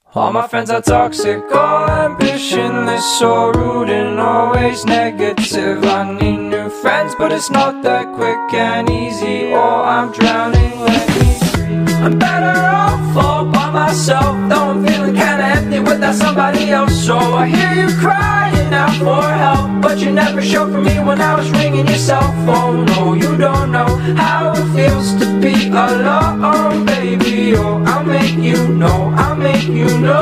All my friends are toxic, all ambitionless, so rude and always negative. I need new friends, but it's not that quick and easy, or I'm drowning, let me free. I'm better off all by myself, though I'm feeling kinda empty without somebody else. So I hear you crying out for help, but you never showed for me when I was ringing your cell phone. No, you don't know how it feels to be alone, baby. Oh, I'll make you know, I'll make you know.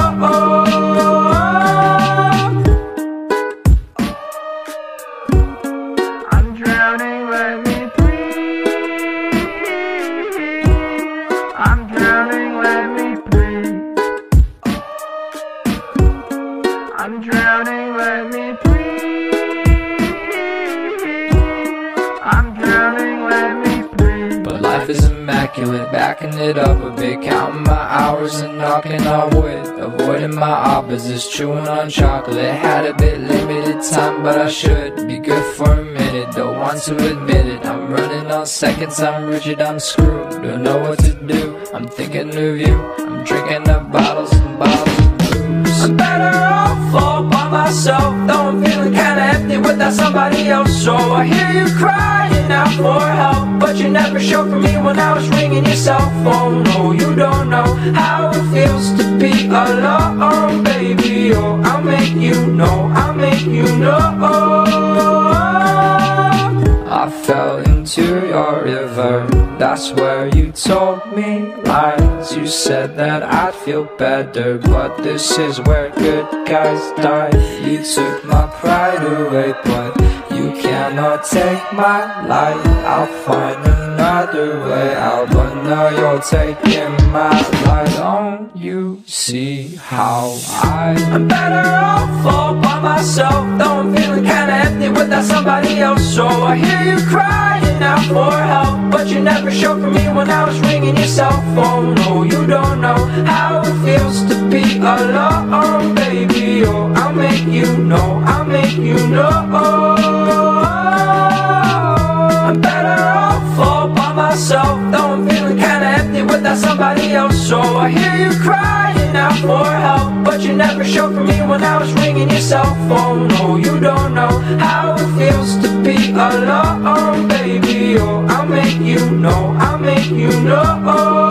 I'm drowning, let me breathe. I'm drowning, let me breathe. I'm drowning, let me breathe. I'm drowning, let me breathe. But life is immaculate, backing it up a bit, counting my hours and knocking on wood, avoiding my opposites, chewing on chocolate. Had a bit limited time, but I should be good for a minute. Don't want to admit it, I'm running on seconds, I'm rigid, I'm screwed. Don't know what to do, I'm thinking of you. I'm drinking up bottles and bottles of booze. I'm better off all by myself, though I'm feeling kinda empty without somebody else. So I hear you crying out for help, but you never showed for me when I was ringing your cell phone. No, you don't know how it feels to be alone, baby. Oh, I'll make you know, I'll make you know. I fell into your river, that's where you told me lies. You said that I'd feel better, but this is where good guys die. You took my pride away, but you cannot take my life. I'll find another way out, but now you're taking my life. Don't you see how I'm better off all by myself, though I'm feeling kinda empty without somebody else. So I hear you crying out for help, but you never showed for me when I was ringing your cell phone. No, you don't know how it feels to be alone, baby. Oh, I'll make you know, I'll make you know. I'm better off all by myself, though I'm feeling kinda empty without somebody else. So I hear you crying out for help, but you never showed for me when I was ringing your cell phone. No, you don't know how it feels to be alone, baby. Oh, I'll make you know, I'll make you know.